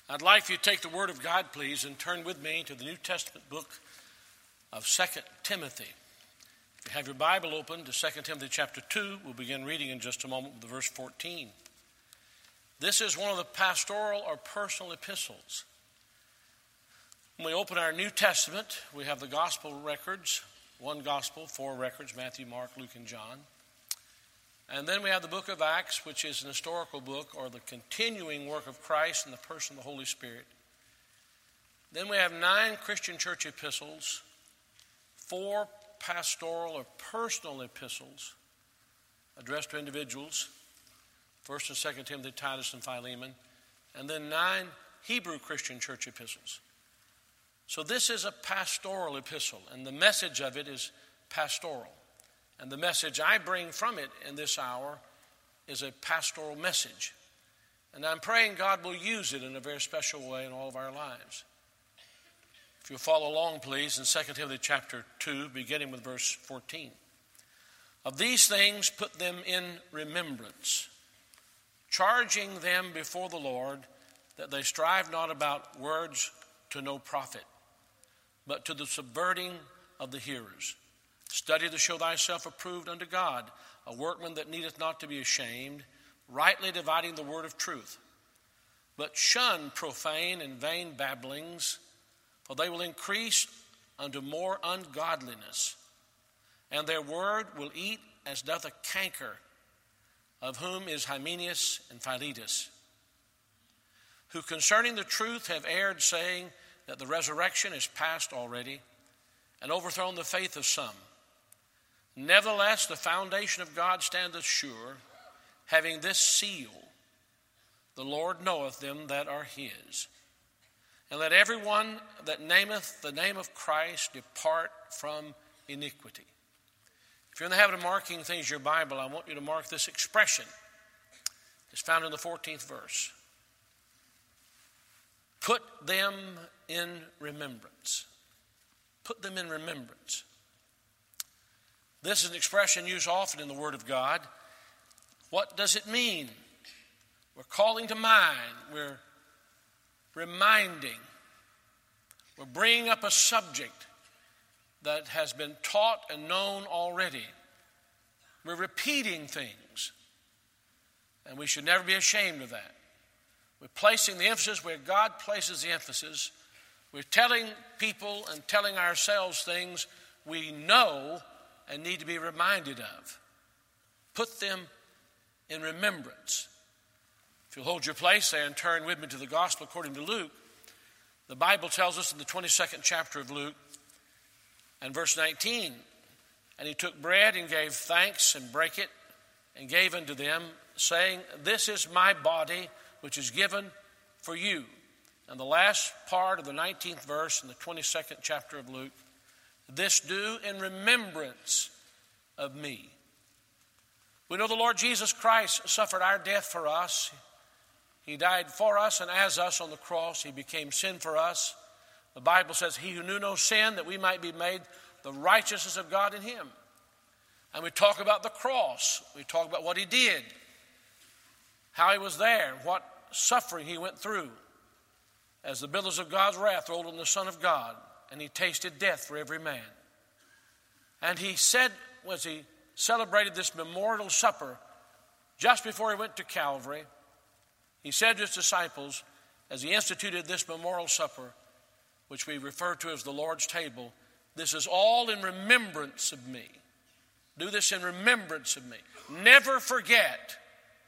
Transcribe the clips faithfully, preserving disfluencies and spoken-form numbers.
I'd like for you to take the Word of God, please, and turn with me to the New Testament book of Second Timothy. If you have your Bible open to Second Timothy chapter two, we'll begin reading in just a moment with verse fourteen. This is one of the pastoral or personal epistles. When we open our New Testament, we have the gospel records, one gospel, four records, Matthew, Mark, Luke, and John. And then we have the book of Acts, which is an historical book or the continuing work of Christ in the person of the Holy Spirit. Then we have nine Christian church epistles, four pastoral or personal epistles addressed to individuals, First and Second Timothy, Titus, and Philemon, and then nine Hebrew Christian church epistles. So this is a pastoral epistle, and the message of it is pastoral. And the message I bring from it in this hour is a pastoral message. And I'm praying God will use it in a very special way in all of our lives. If you'll follow along, please, in Second Timothy chapter two, beginning with verse fourteen. Of these things put them in remembrance, charging them before the Lord that they strive not about words to no profit, but to the subverting of the hearers. Study to show thyself approved unto God, a workman that needeth not to be ashamed, rightly dividing the word of truth. But shun profane and vain babblings, for they will increase unto more ungodliness. And their word will eat as doth a canker, of whom is Hymenaeus and Philetus, who concerning the truth have erred, saying that the resurrection is past already, and overthrown the faith of some. Nevertheless, the foundation of God standeth sure, having this seal: the Lord knoweth them that are his. And let every one that nameth the name of Christ depart from iniquity. If you're in the habit of marking things in your Bible, I want you to mark this expression. It's found in the fourteenth verse. Put them in remembrance. Put them in remembrance. This is an expression used often in the Word of God. What does it mean? We're calling to mind. We're reminding. We're bringing up a subject that has been taught and known already. We're repeating things. And we should never be ashamed of that. We're placing the emphasis where God places the emphasis. We're telling people and telling ourselves things we know and need to be reminded of. Put them in remembrance. If you'll hold your place there and turn with me to the Gospel according to Luke, the Bible tells us in the twenty-second chapter of Luke and verse nineteen, and he took bread and gave thanks and brake it and gave unto them, saying, this is my body which is given for you. And the last part of the nineteenth verse in the twenty-second chapter of Luke, this do in remembrance of me. We know the Lord Jesus Christ suffered our death for us. He died for us and as us on the cross. He became sin for us. The Bible says, he who knew no sin, that we might be made the righteousness of God in him. And we talk about the cross. We talk about what he did, how he was there, what suffering he went through as the billows of God's wrath rolled on the Son of God. And he tasted death for every man. And he said, as he celebrated this memorial supper, just before he went to Calvary, he said to his disciples, as he instituted this memorial supper, which we refer to as the Lord's table, this is all in remembrance of me. Do this in remembrance of me. Never forget,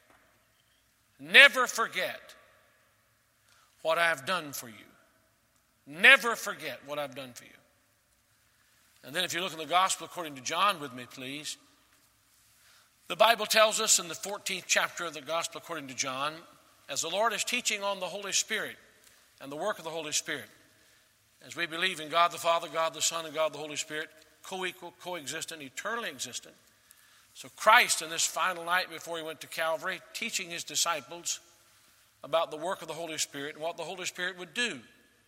never forget what I have done for you. Never forget what I've done for you. And then if you look in the Gospel according to John with me, please. The Bible tells us in the fourteenth chapter of the Gospel according to John, as the Lord is teaching on the Holy Spirit and the work of the Holy Spirit, as we believe in God the Father, God the Son, and God the Holy Spirit, co-equal, co-existent, eternally existent. So Christ, in this final night before he went to Calvary, teaching his disciples about the work of the Holy Spirit and what the Holy Spirit would do.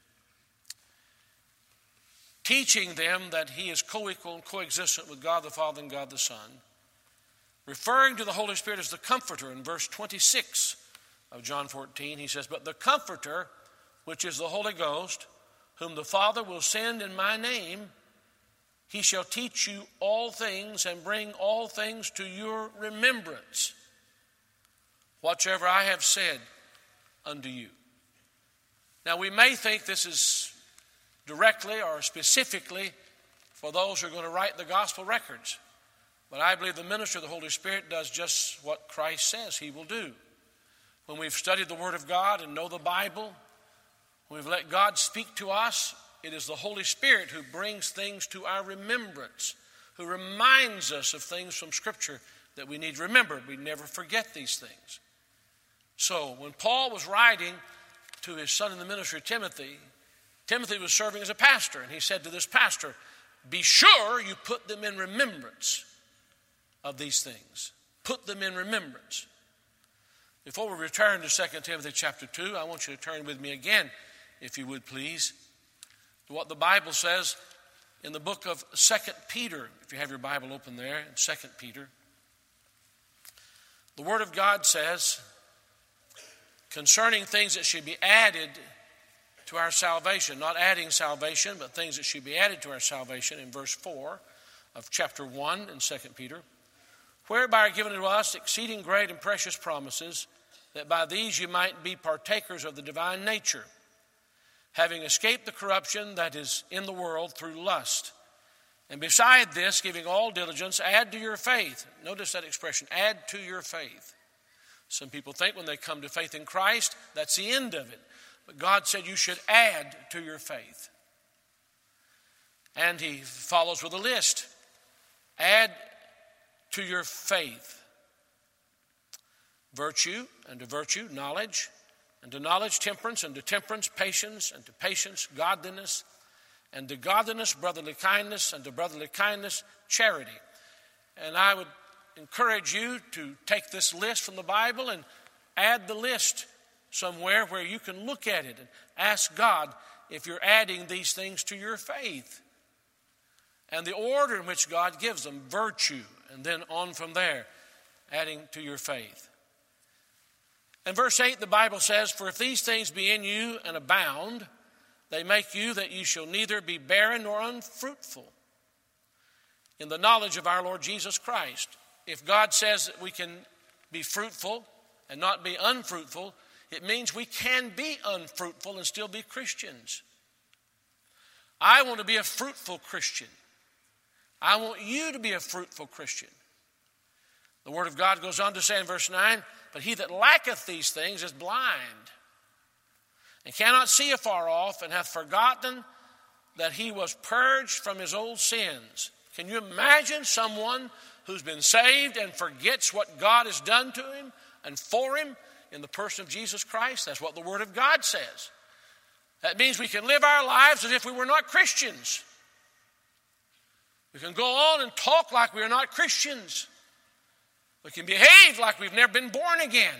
Teaching them that he is co-equal and co-existent with God the Father and God the Son. Referring to the Holy Spirit as the Comforter in verse twenty-six of John fourteen, he says, but the Comforter which is the Holy Ghost, whom the Father will send in my name, he shall teach you all things and bring all things to your remembrance, whatsoever I have said unto you. Now we may think this is directly or specifically for those who are going to write the gospel records. But I believe the ministry of the Holy Spirit does just what Christ says he will do. When we've studied the Word of God and know the Bible, when we've let God speak to us, it is the Holy Spirit who brings things to our remembrance, who reminds us of things from Scripture that we need to remember. We never forget these things. So when Paul was writing to his son in the ministry, Timothy, Timothy was serving as a pastor, and he said to this pastor, be sure you put them in remembrance of these things. Put them in remembrance. Before we return to Second Timothy chapter two, I want you to turn with me again, if you would please, to what the Bible says in the book of Second Peter. If you have your Bible open there, in Second Peter. The Word of God says, concerning things that should be added to our salvation, not adding salvation, but things that should be added to our salvation, in verse four of chapter one in Second Peter, whereby are given to us exceeding great and precious promises, that by these you might be partakers of the divine nature, having escaped the corruption that is in the world through lust. And beside this, giving all diligence, add to your faith. Notice that expression, add to your faith. Some people think when they come to faith in Christ, that's the end of it. But God said you should add to your faith. And he follows with a list. Add to your faith virtue, and to virtue knowledge, and to knowledge temperance, and to temperance patience, and to patience godliness, and to godliness brotherly kindness, and to brotherly kindness charity. And I would encourage you to take this list from the Bible and add the list somewhere where you can look at it and ask God if you're adding these things to your faith. And the order in which God gives them, virtue, and then on from there, adding to your faith. In verse eight, the Bible says, for if these things be in you and abound, they make you that you shall neither be barren nor unfruitful in the knowledge of our Lord Jesus Christ. If God says that we can be fruitful and not be unfruitful, it means we can be unfruitful and still be Christians. I want to be a fruitful Christian. I want you to be a fruitful Christian. The Word of God goes on to say in verse nine, but he that lacketh these things is blind, and cannot see afar off, and hath forgotten that he was purged from his old sins. Can you imagine someone who's been saved and forgets what God has done to him and for him in the person of Jesus Christ? That's what the Word of God says. That means we can live our lives as if we were not Christians. We can go on and talk like we are not Christians. We can behave like we've never been born again.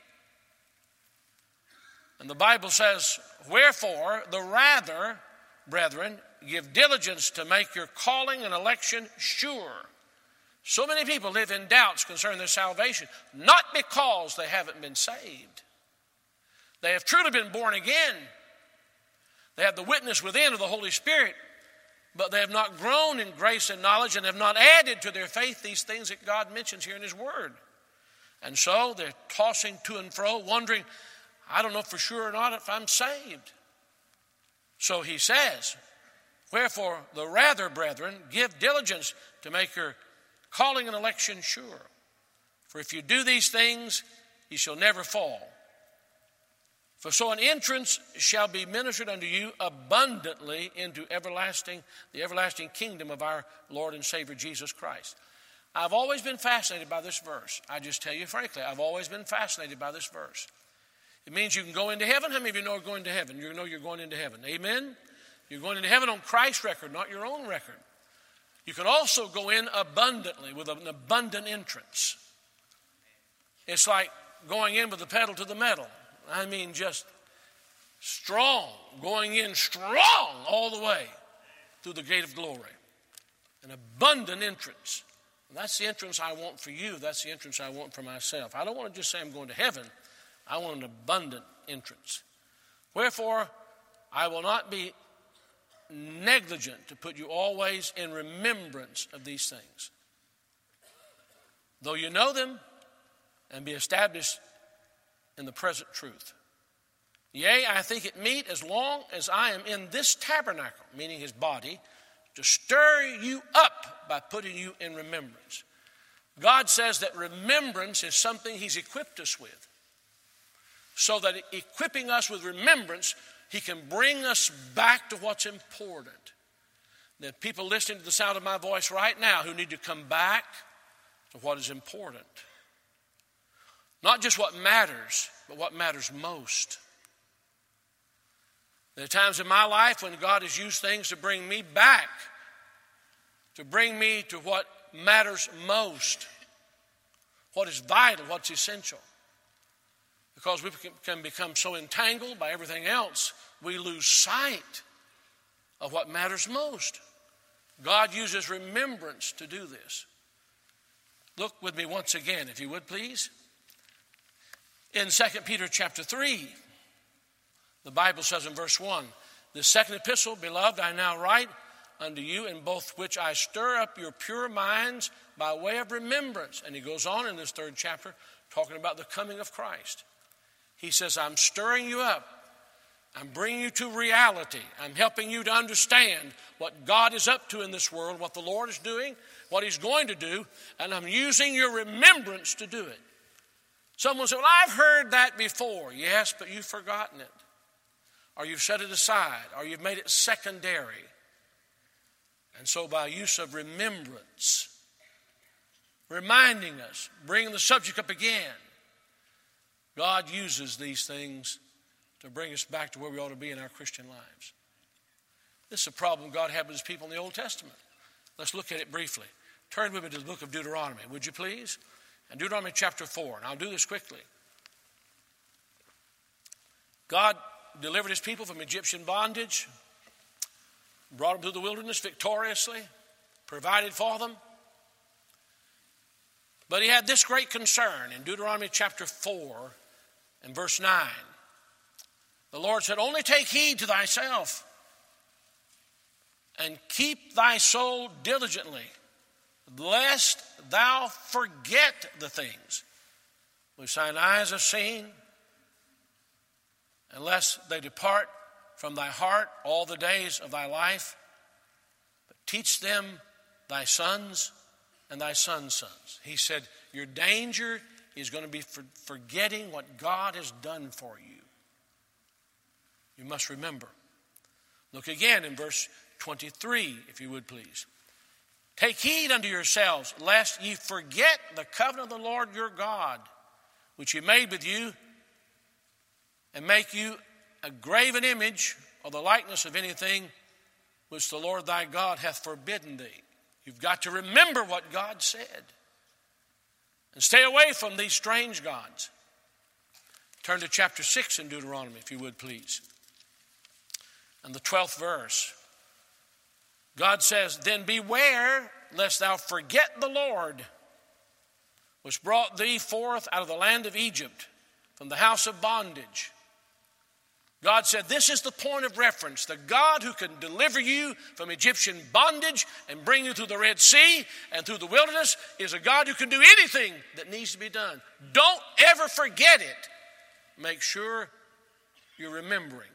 And the Bible says, wherefore, the rather, brethren, give diligence to make your calling and election sure. So many people live in doubts concerning their salvation, not because they haven't been saved. They have truly been born again. They have the witness within of the Holy Spirit, but they have not grown in grace and knowledge and have not added to their faith these things that God mentions here in His Word. And so they're tossing to and fro, wondering, I don't know for sure or not if I'm saved. So he says, wherefore, the rather, brethren, give diligence to make your calling and election sure. For if you do these things, ye shall never fall. For so an entrance shall be ministered unto you abundantly into everlasting, the everlasting kingdom of our Lord and Savior Jesus Christ. I've always been fascinated by this verse. I just tell you frankly, I've always been fascinated by this verse. It means you can go into heaven. How many of you know you're going to heaven? You know you're going into heaven. Amen? You're going into heaven on Christ's record, not your own record. You can also go in abundantly with an abundant entrance. It's like going in with the pedal to the metal. I mean just strong, going in strong all the way through the gate of glory. An abundant entrance. And that's the entrance I want for you. That's the entrance I want for myself. I don't want to just say I'm going to heaven. I want an abundant entrance. Wherefore, I will not be negligent to put you always in remembrance of these things, though you know them and be established in the present truth. Yea, I think it meet, as long as I am in this tabernacle, meaning his body, to stir you up by putting you in remembrance. God says that remembrance is something he's equipped us with, so that equipping us with remembrance, he can bring us back to what's important. There are people listening to the sound of my voice right now who need to come back to what is important. Not just what matters, but what matters most. There are times in my life when God has used things to bring me back, to bring me to what matters most, what is vital, what's essential. Because we can become so entangled by everything else, we lose sight of what matters most. God uses remembrance to do this. Look with me once again, if you would, please. In Second Peter chapter three, the Bible says in verse one, "The second epistle, beloved, I now write unto you, in both which I stir up your pure minds by way of remembrance." And he goes on in this third chapter talking about the coming of Christ. He says, I'm stirring you up. I'm bringing you to reality. I'm helping you to understand what God is up to in this world, what the Lord is doing, what he's going to do, and I'm using your remembrance to do it. Someone said, well, I've heard that before. Yes, but you've forgotten it. Or you've set it aside, or you've made it secondary. And so by use of remembrance, reminding us, bringing the subject up again, God uses these things to bring us back to where we ought to be in our Christian lives. This is a problem God had with his people in the Old Testament. Let's look at it briefly. Turn with me to the book of Deuteronomy, would you please? And Deuteronomy chapter four, and I'll do this quickly. God delivered his people from Egyptian bondage, brought them through the wilderness victoriously, provided for them. But he had this great concern in Deuteronomy chapter four and verse nine. The Lord said, only take heed to thyself and keep thy soul diligently, lest thou forget the things which thine eyes have seen, unless they depart from thy heart all the days of thy life. But teach them thy sons and thy sons' sons. He said, your danger is going to be for forgetting what God has done for you. You must remember. Look again in verse twenty-three, if you would please. Take heed unto yourselves, lest ye forget the covenant of the Lord your God, which he made with you, and make you a graven image or the likeness of anything which the Lord thy God hath forbidden thee. You've got to remember what God said. And stay away from these strange gods. Turn to chapter six in Deuteronomy, if you would please. And the twelfth verse. God says, then beware lest thou forget the Lord, which brought thee forth out of the land of Egypt, from the house of bondage. God said, this is the point of reference. The God who can deliver you from Egyptian bondage and bring you through the Red Sea and through the wilderness is a God who can do anything that needs to be done. Don't ever forget it. Make sure you're remembering.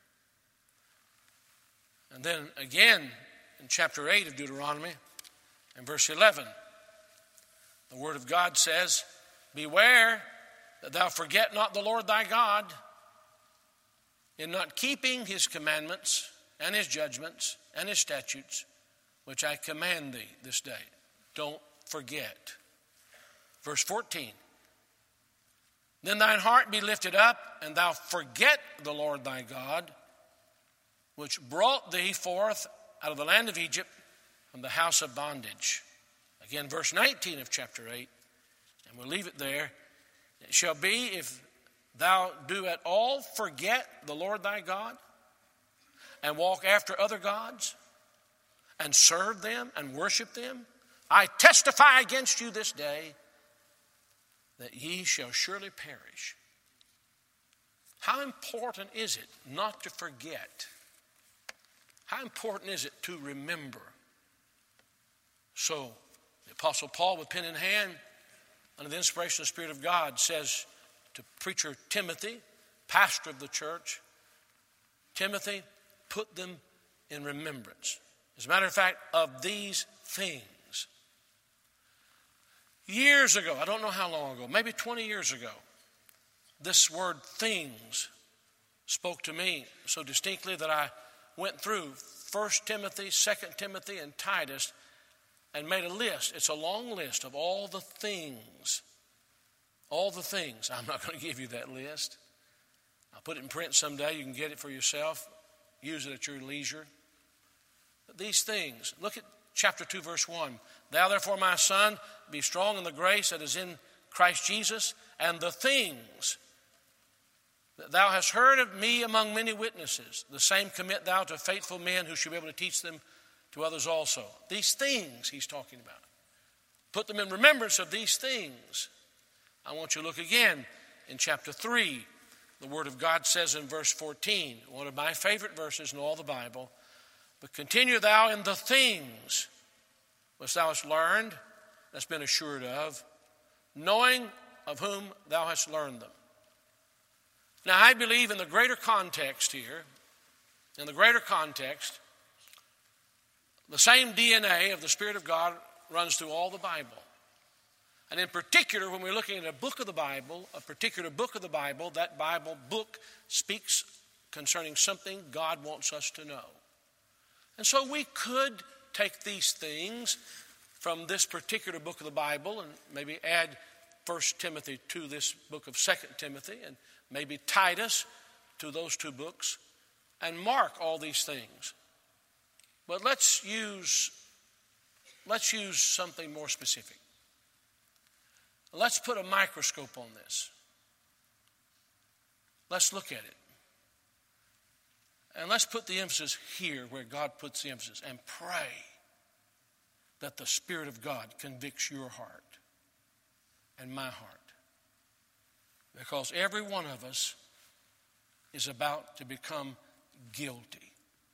And then again in chapter eight of Deuteronomy, in verse eleven, the word of God says, beware that thou forget not the Lord thy God, in not keeping his commandments and his judgments and his statutes, which I command thee this day. Don't forget. Verse fourteen. Then thine heart be lifted up, and thou forget the Lord thy God, which brought thee forth out of the land of Egypt from the house of bondage. Again, verse nineteen of chapter eight, and we'll leave it there. It shall be, if thou do at all forget the Lord thy God, and walk after other gods, and serve them and worship them, I testify against you this day that ye shall surely perish. How important is it not to forget? How important is it to remember? So, the Apostle Paul, with pen in hand, under the inspiration of the Spirit of God, says to preacher Timothy, pastor of the church, Timothy, put them in remembrance. As a matter of fact, of these things. Years ago, I don't know how long ago, maybe twenty years ago, this word things spoke to me so distinctly that I went through First Timothy, Second Timothy, and Titus and made a list. It's a long list of all the things. All the things. I'm not going to give you that list. I'll put it in print someday. You can get it for yourself. Use it at your leisure. But these things. Look at chapter two, verse one. Thou therefore, my son, be strong in the grace that is in Christ Jesus, and the things that thou hast heard of me among many witnesses, the same commit thou to faithful men who shall be able to teach them to others also. These things he's talking about. Put them in remembrance of these things. I want you to look again in chapter three. The Word of God says in verse fourteen, one of my favorite verses in all the Bible, but continue thou in the things which thou hast learned, that's been assured of, knowing of whom thou hast learned them. Now, I believe in the greater context here, in the greater context, the same D N A of the Spirit of God runs through all the Bible. And in particular, when we're looking at a book of the Bible, a particular book of the Bible, that Bible book speaks concerning something God wants us to know. And so we could take these things from this particular book of the Bible and maybe add First Timothy to this book of Second Timothy and maybe Titus to those two books and mark all these things. But let's use, let's use something more specific. Let's put a microscope on this. Let's look at it. And let's put the emphasis here where God puts the emphasis and pray that the Spirit of God convicts your heart and my heart. Because every one of us is about to become guilty.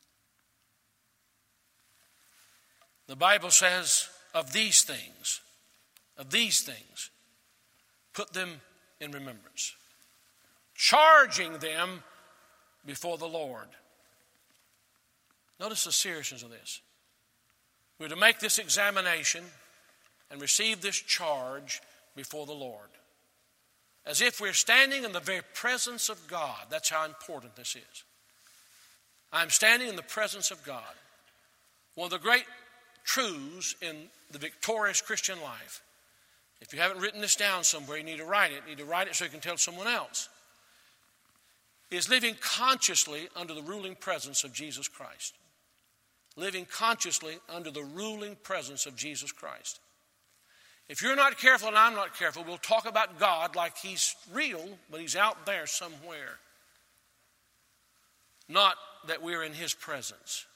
The Bible says of these things, of these things, put them in remembrance, charging them before the Lord. Notice the seriousness of this. We're to make this examination and receive this charge before the Lord, as if we're standing in the very presence of God. That's how important this is. I'm standing in the presence of God. One of the great truths in the victorious Christian life. If you haven't written this down somewhere, you need to write it. You need to write it so you can tell someone else. Is living consciously under the ruling presence of Jesus Christ. Living consciously under the ruling presence of Jesus Christ. If you're not careful and I'm not careful, we'll talk about God like he's real, but he's out there somewhere. Not that we're in his presence.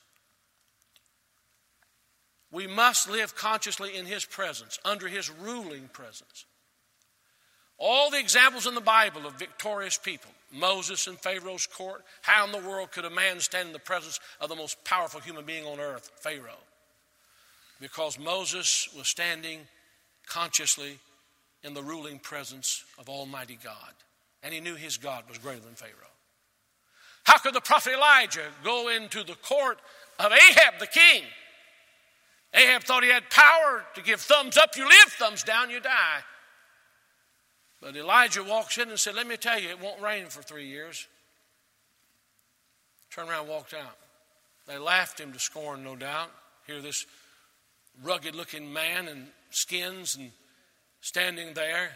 We must live consciously in his presence, under his ruling presence. All the examples in the Bible of victorious people, Moses in Pharaoh's court, how in the world could a man stand in the presence of the most powerful human being on earth, Pharaoh? Because Moses was standing consciously in the ruling presence of Almighty God. And he knew his God was greater than Pharaoh. How could the prophet Elijah go into the court of Ahab the king? Ahab thought he had power to give thumbs up. You live, thumbs down, you die. But Elijah walks in and said, let me tell you, it won't rain for three years. Turned around and walked out. They laughed him to scorn, no doubt. Here this rugged-looking man in skins and standing there.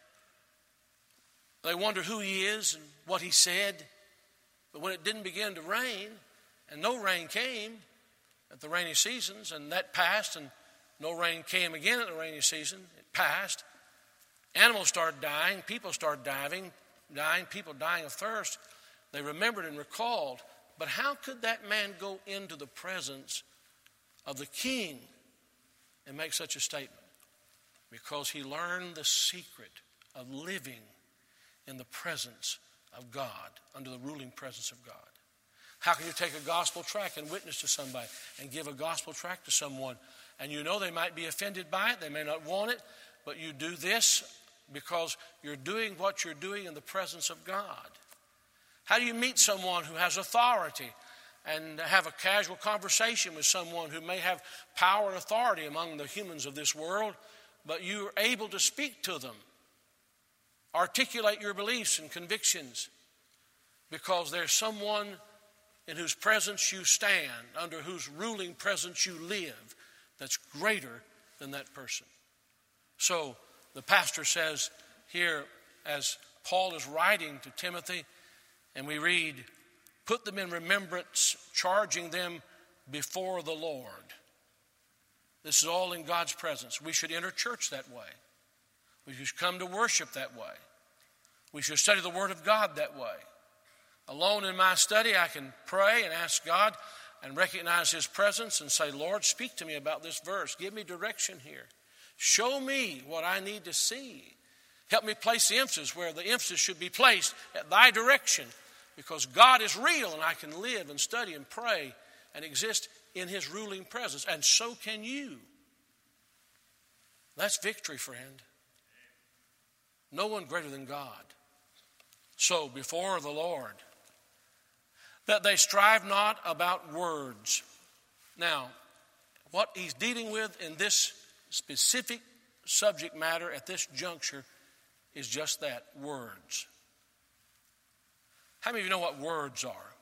They wonder who he is and what he said. But when it didn't begin to rain, and no rain came at the rainy seasons, and that passed, and no rain came again at the rainy season, it passed. Animals started dying, people started dying, dying, people dying of thirst. They remembered and recalled. But how could that man go into the presence of the king and make such a statement? Because he learned the secret of living in the presence of God, under the ruling presence of God? How can you take a gospel tract and witness to somebody and give a gospel tract to someone, and you know they might be offended by it, they may not want it, but you do this because you're doing what you're doing in the presence of God? How do you meet someone who has authority and have a casual conversation with someone who may have power and authority among the humans of this world, but you're able to speak to them, articulate your beliefs and convictions, because there's someone in whose presence you stand, under whose ruling presence you live, that's greater than that person? So the pastor says here, as Paul is writing to Timothy, and we read, put them in remembrance, charging them before the Lord. This is all in God's presence. We should enter church that way. We should come to worship that way. We should study the Word of God that way. Alone in my study, I can pray and ask God and recognize His presence and say, Lord, speak to me about this verse. Give me direction here. Show me what I need to see. Help me place the emphasis where the emphasis should be placed at thy direction, because God is real and I can live and study and pray and exist in His ruling presence. And so can you. That's victory, friend. No one greater than God. So before the Lord, that they strive not about words. Now, what he's dealing with in this specific subject matter at this juncture is just that, words. How many of you know what words are?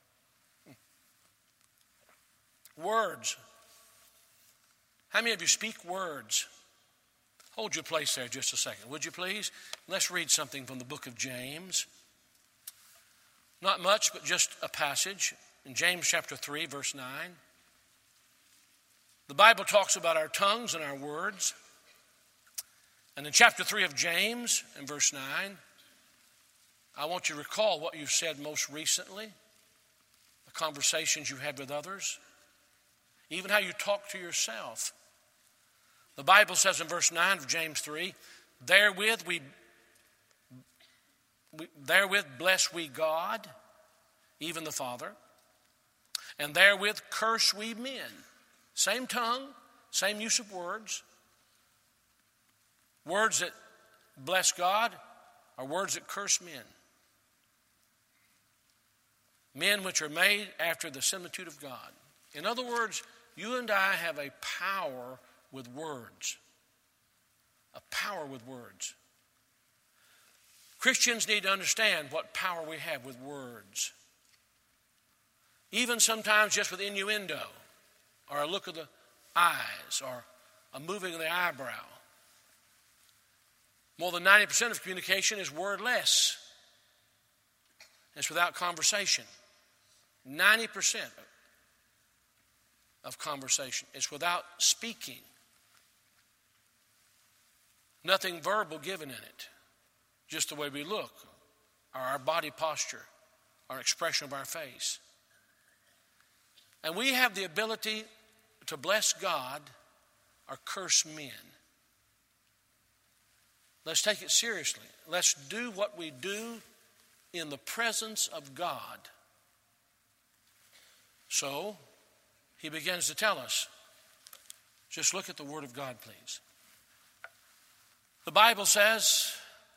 Words. How many of you speak words? Hold your place there just a second, would you please? Let's read something from the book of James. Not much, but just a passage in James chapter three, verse nine. The Bible talks about our tongues and our words. And in chapter three of James, in verse nine, I want you to recall what you've said most recently, the conversations you had with others, even how you talk to yourself. The Bible says in verse nine of James three, therewith we, we therewith bless we God, even the Father, and therewith curse we men. Same tongue, same use of words. Words that bless God are words that curse men. Men which are made after the similitude of God. In other words, you and I have a power with words. A power with words. Christians need to understand what power we have with words. Even sometimes just with innuendo, or a look of the eyes, or a moving of the eyebrow. More than ninety percent of communication is wordless. It's without conversation. ninety percent of conversation is without speaking. Nothing verbal given in it. Just the way we look, or our body posture, our expression of our face. And we have the ability to bless God or curse men. Let's take it seriously. Let's do what we do in the presence of God. So, he begins to tell us. Just look at the Word of God, please. The Bible says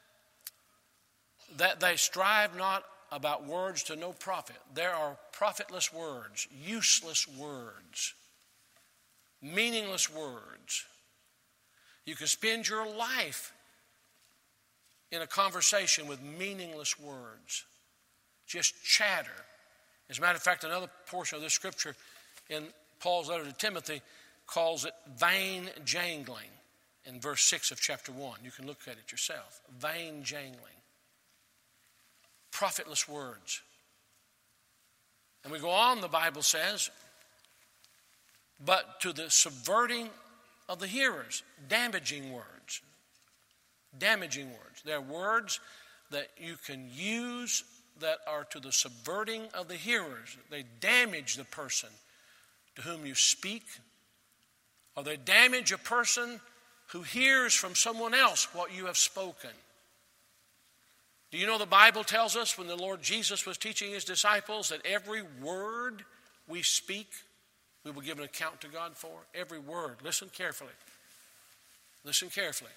that they strive not about words to no profit. There are profitless words, useless words, meaningless words. You can spend your life in a conversation with meaningless words, just chatter. As a matter of fact, another portion of this scripture in Paul's letter to Timothy calls it vain jangling in verse six of chapter one. You can look at it yourself. Vain jangling. Profitless words. And we go on, the Bible says, but to the subverting of the hearers, damaging words. Damaging words. They're words that you can use that are to the subverting of the hearers. They damage the person to whom you speak, or they damage a person who hears from someone else what you have spoken. Do you know the Bible tells us when the Lord Jesus was teaching his disciples that every word we speak, we will give an account to God for? Every word. Listen carefully. Listen carefully.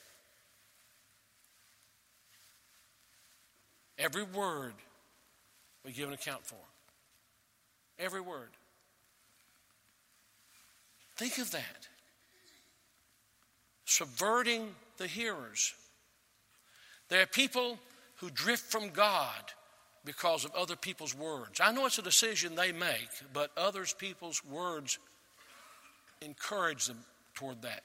Every word we give an account for. Every word. Think of that. Subverting the hearers. There are people who drift from God because of other people's words. I know it's a decision they make, but other people's words encourage them toward that.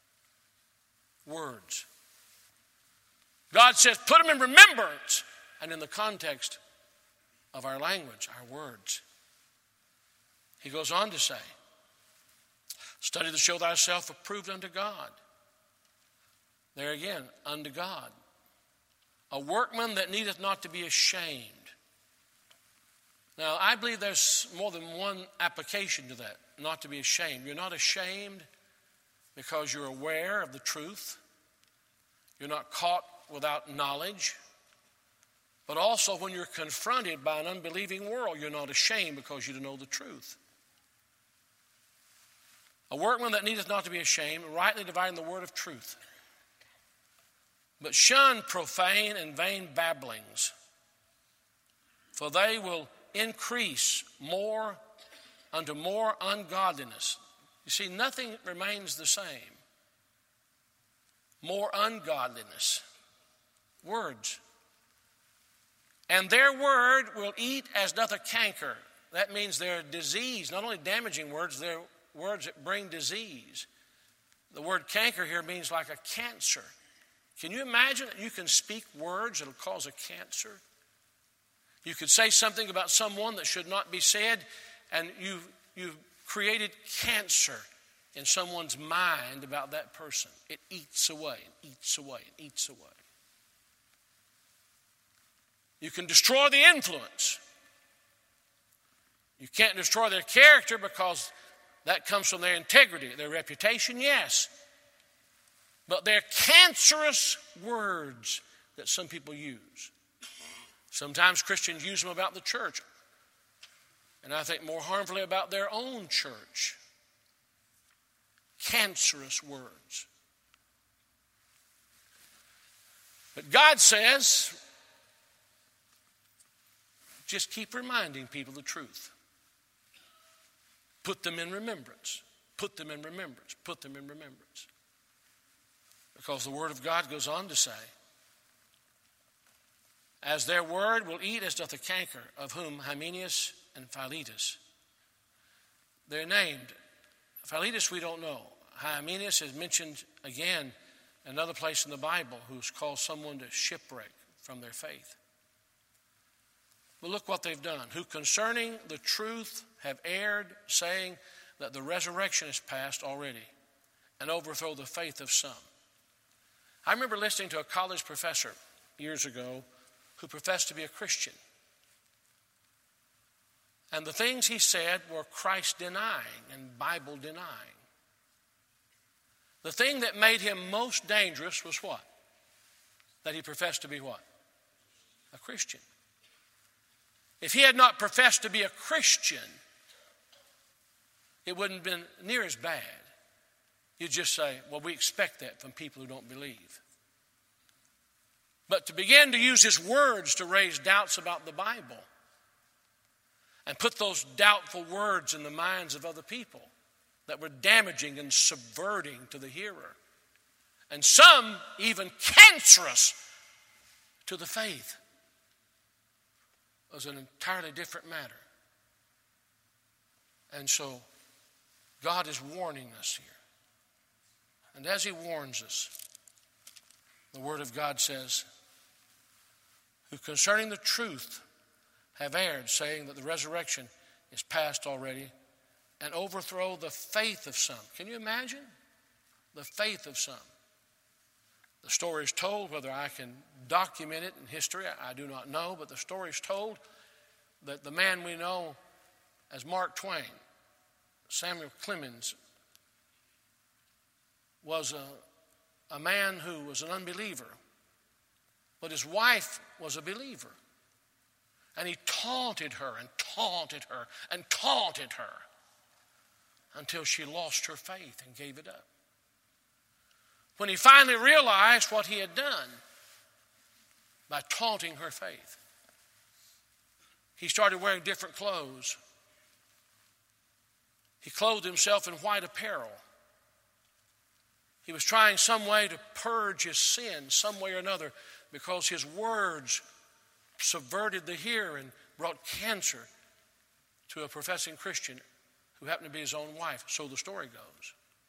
Words. God says, put them in remembrance. And in the context of our language, our words. He goes on to say, study to show thyself approved unto God. There again, unto God. A workman that needeth not to be ashamed. Now, I believe there's more than one application to that, not to be ashamed. You're not ashamed because you're aware of the truth. You're not caught without knowledge. But also when you're confronted by an unbelieving world, you're not ashamed because you know the truth. A workman that needeth not to be ashamed, rightly dividing the word of truth. But shun profane and vain babblings, for they will increase more unto more ungodliness. You see, nothing remains the same. More ungodliness. Words. And their word will eat as doth a canker. That means they're disease, not only damaging words, they're words that bring disease. The word canker here means like a cancer. Can you imagine that you can speak words that will cause a cancer? You could say something about someone that should not be said, and you've, you've created cancer in someone's mind about that person. It eats away and eats away and eats away. You can destroy the influence. You can't destroy their character because that comes from their integrity, their reputation, yes. But they're cancerous words that some people use. Sometimes Christians use them about the church. And I think more harmfully about their own church. Cancerous words. But God says, just keep reminding people the truth. Put them in remembrance. Put them in remembrance. Put them in remembrance. Because the Word of God goes on to say, as their word will eat as doth a canker, of whom Hymenaeus and Philetus. They're named. Philetus we don't know. Hymenaeus is mentioned again in another place in the Bible, who's called someone to shipwreck from their faith. But look what they've done. Who concerning the truth have erred, saying that the resurrection is past already, and overthrow the faith of some. I remember listening to a college professor years ago who professed to be a Christian. And the things he said were Christ-denying and Bible-denying. The thing that made him most dangerous was what? That he professed to be what? A Christian. If he had not professed to be a Christian, it wouldn't have been near as bad. You'd just say, well, we expect that from people who don't believe. But to begin to use his words to raise doubts about the Bible and put those doubtful words in the minds of other people that were damaging and subverting to the hearer, and some even cancerous to the faith, was an entirely different matter. And so God is warning us here. And as he warns us, the Word of God says, who concerning the truth have erred, saying that the resurrection is past already, and overthrow the faith of some. Can you imagine? The faith of some. The story is told, whether I can document it in history, I do not know, but the story is told that the man we know as Mark Twain, Samuel Clemens, was a, a man who was an unbeliever, But his wife was a believer. And he taunted her and taunted her and taunted her until she lost her faith and gave it up. When he finally realized what he had done by taunting her faith, he started wearing different clothes. He clothed himself in white apparel. He was trying some way to purge his sin, some way or another, because his words subverted the hearer and brought cancer to a professing Christian who happened to be his own wife. So the story goes.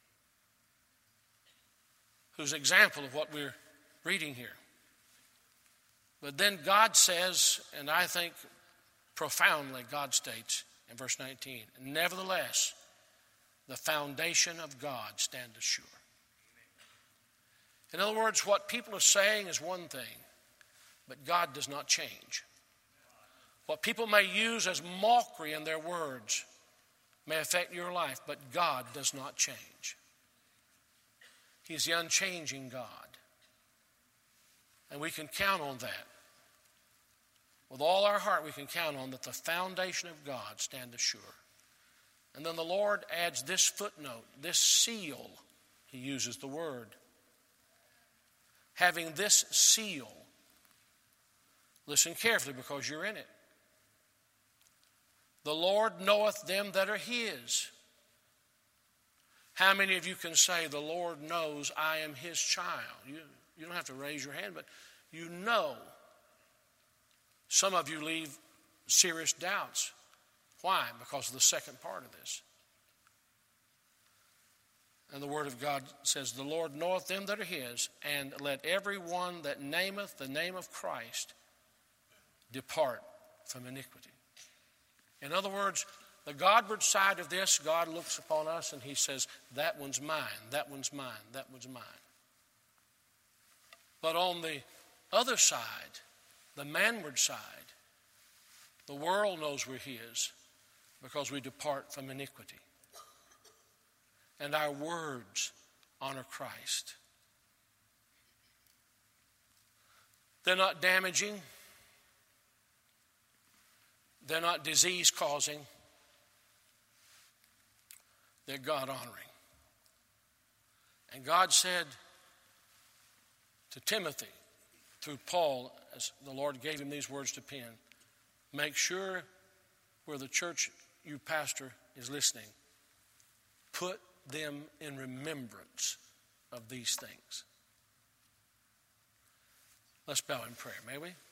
Who's an example of what we're reading here. But then God says, and I think profoundly God states in verse nineteen, nevertheless, the foundation of God standeth sure. In other words, what people are saying is one thing, but God does not change. What people may use as mockery in their words may affect your life, but God does not change. He is the unchanging God. And we can count on that. With all our heart, we can count on that the foundation of God standeth sure. And then the Lord adds this footnote, this seal. He uses the word. Having this seal. Listen carefully because you're in it. The Lord knoweth them that are his. How many of you can say, the Lord knows I am his child? You, you don't have to raise your hand, but you know. Some of you leave serious doubts. Why? Because of the second part of this. And the Word of God says, the Lord knoweth them that are his, and let every one that nameth the name of Christ depart from iniquity. In other words, the Godward side of this, God looks upon us and he says, that one's mine, that one's mine, that one's mine. But on the other side, the manward side, the world knows we're his because we depart from iniquity. And our words honor Christ. They're not damaging. They're not disease-causing. They're God-honoring. And God said to Timothy, through Paul, as the Lord gave him these words to pen, make sure where the church you pastor is listening, put them in remembrance of these things. Let's bow in prayer, may we?